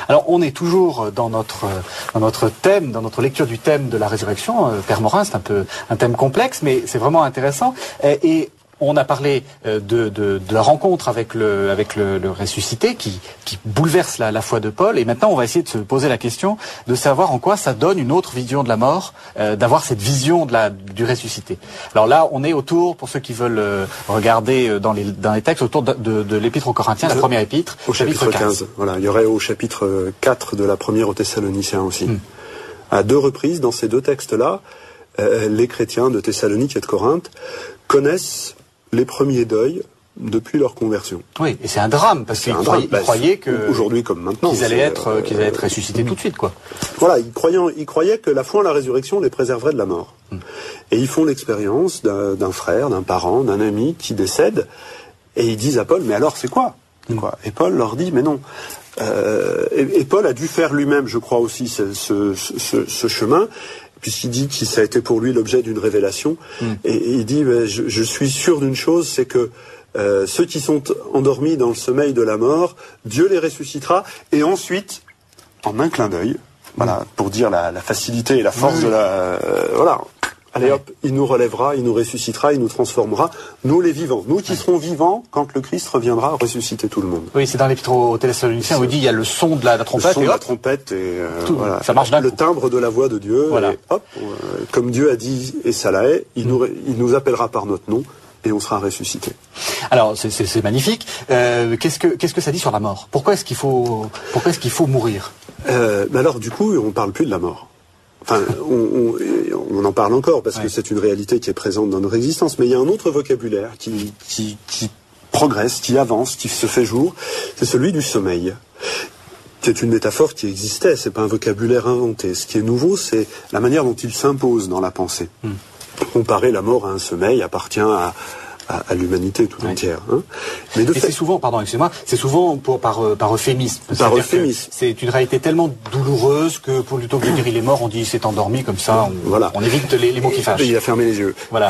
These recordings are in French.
Alors, on est toujours dans notre thème, dans notre lecture du thème de la résurrection. Père Morin, c'est un thème complexe, mais c'est vraiment intéressant. Et on a parlé de la rencontre avec le ressuscité qui bouleverse la foi de Paul. Et maintenant, on va essayer de se poser la question de savoir en quoi ça donne une autre vision de la mort, d'avoir cette vision du ressuscité. Alors là, on est autour, pour ceux qui veulent regarder dans les textes, autour de l'épître aux Corinthiens, la première épître, au chapitre 15. Voilà, il y aurait au chapitre 4 de la première aux Thessaloniciens aussi. À 2 reprises, dans ces 2 textes-là, les chrétiens de Thessalonique et de Corinthe connaissent les premiers deuils depuis leur conversion. Oui, et c'est un drame, parce qu'ils croyaient que... Aujourd'hui comme maintenant. Qu'ils allaient être ressuscités tout de suite, quoi. Voilà, ils croyaient que la foi en la résurrection les préserverait de la mort. Et ils font l'expérience d'un frère, d'un parent, d'un ami qui décède, et ils disent à Paul, mais alors c'est quoi ? Et Paul leur dit, mais non. Et Paul a dû faire lui-même, je crois aussi, ce chemin, puisqu'il dit que ça a été pour lui l'objet d'une révélation. Et il dit, je suis sûr d'une chose, c'est que ceux qui sont endormis dans le sommeil de la mort, Dieu les ressuscitera, et ensuite, en un clin d'œil, voilà, pour dire la facilité et la force de la... voilà. Allez hop, il nous relèvera, il nous ressuscitera, il nous transformera, nous les vivants. Nous qui serons vivants quand le Christ reviendra ressusciter tout le monde. Oui, c'est dans l'épître aux Thessaloniciens où il dit il y a le son de la trompette. Le son de la trompette et voilà. Ça marche d'un coup. Le timbre de la voix de Dieu. Voilà. Et hop, comme Dieu a dit, et ça l'a est, il nous appellera par notre nom et on sera ressuscité. Alors c'est magnifique. Qu'est-ce que ça dit sur la mort ? Pourquoi est-ce qu'il faut mourir ? Alors du coup, on parle plus de la mort. Enfin, on en parle encore parce que c'est une réalité qui est présente dans notre existence. Mais il y a un autre vocabulaire qui progresse, qui avance, qui se fait jour. C'est celui du sommeil. C'est une métaphore qui existait. C'est pas un vocabulaire inventé. Ce qui est nouveau, c'est la manière dont il s'impose dans la pensée. Comparer la mort à un sommeil appartient à l'humanité tout entière. Hein. Mais c'est souvent, pardon, excusez-moi, c'est souvent par euphémisme. Par euphémisme. C'est une réalité tellement douloureuse que plutôt que de dire il est mort, on dit il s'est endormi, comme ça, on évite les mots qui fâchent. Il a fermé les yeux. Voilà.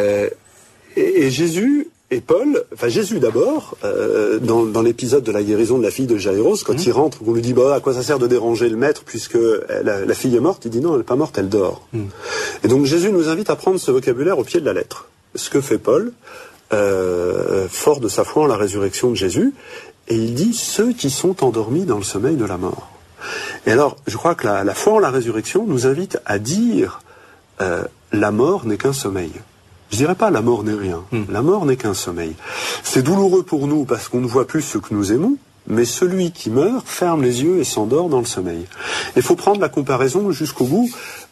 Et Jésus et Paul, enfin Jésus d'abord, dans l'épisode de la guérison de la fille de Jaïros, quand il rentre, on lui dit à quoi ça sert de déranger le maître puisque la fille est morte, il dit non, elle n'est pas morte, elle dort. Et donc Jésus nous invite à prendre ce vocabulaire au pied de la lettre. Ce que fait Paul, fort de sa foi en la résurrection de Jésus, et il dit ceux qui sont endormis dans le sommeil de la mort. Et alors, je crois que la foi en la résurrection nous invite à dire la mort n'est qu'un sommeil. Je dirais pas la mort n'est rien. La mort n'est qu'un sommeil. C'est douloureux pour nous parce qu'on ne voit plus ce que nous aimons, mais celui qui meurt ferme les yeux et s'endort dans le sommeil. Il faut prendre la comparaison jusqu'au bout.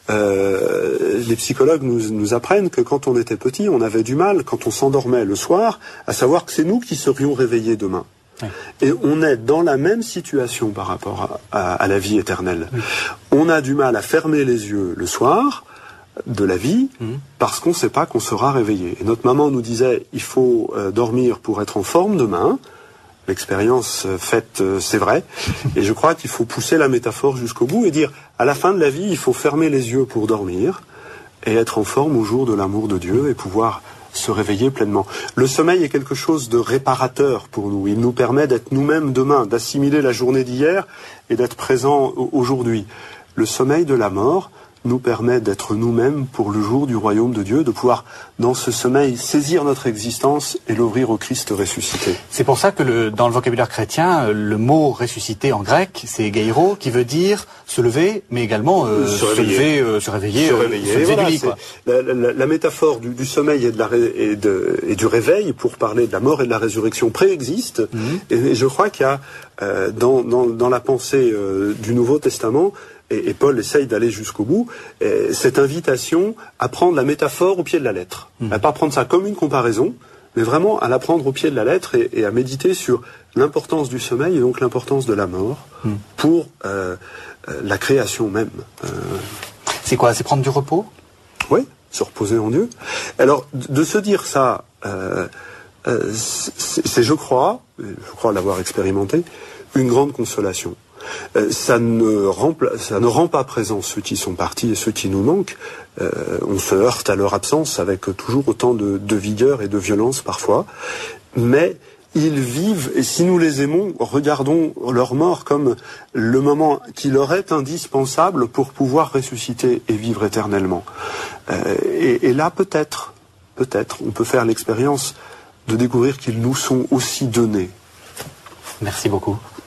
Les psychologues nous apprennent que quand on était petit, on avait du mal, quand on s'endormait le soir, à savoir que c'est nous qui serions réveillés demain. Oui. Et on est dans la même situation par rapport à la vie éternelle. Oui. On a du mal à fermer les yeux le soir de la vie parce qu'on ne sait pas qu'on sera réveillé. Et notre maman nous disait, il faut dormir pour être en forme demain. L'expérience faite, c'est vrai. Et je crois qu'il faut pousser la métaphore jusqu'au bout et dire, à la fin de la vie, il faut fermer les yeux pour dormir et être en forme au jour de l'amour de Dieu et pouvoir se réveiller pleinement. Le sommeil est quelque chose de réparateur pour nous. Il nous permet d'être nous-mêmes demain, d'assimiler la journée d'hier et d'être présent aujourd'hui. Le sommeil de la mort nous permet d'être nous-mêmes pour le jour du royaume de Dieu, de pouvoir, dans ce sommeil, saisir notre existence et l'ouvrir au Christ ressuscité. C'est pour ça que dans le vocabulaire chrétien, le mot ressuscité en grec, c'est geiro, qui veut dire se lever, mais également se réveiller voilà, du lit, quoi. La métaphore du sommeil et du réveil, pour parler de la mort et de la résurrection, préexiste. Et je crois qu'il y a, dans la pensée du Nouveau Testament, et Paul essaye d'aller jusqu'au bout, cette invitation à prendre la métaphore au pied de la lettre. À pas prendre ça comme une comparaison, mais vraiment à la prendre au pied de la lettre et à méditer sur l'importance du sommeil et donc l'importance de la mort pour la création même. C'est quoi? C'est prendre du repos? Oui, se reposer en Dieu. Alors, de se dire ça, c'est, je crois l'avoir expérimenté, une grande consolation. Ça ne rend pas présent ceux qui sont partis et ceux qui nous manquent. On se heurte à leur absence avec toujours autant de vigueur et de violence parfois. Mais ils vivent, et si nous les aimons, regardons leur mort comme le moment qui leur est indispensable pour pouvoir ressusciter et vivre éternellement. Et là, peut-être, on peut faire l'expérience de découvrir qu'ils nous sont aussi donnés. Merci beaucoup.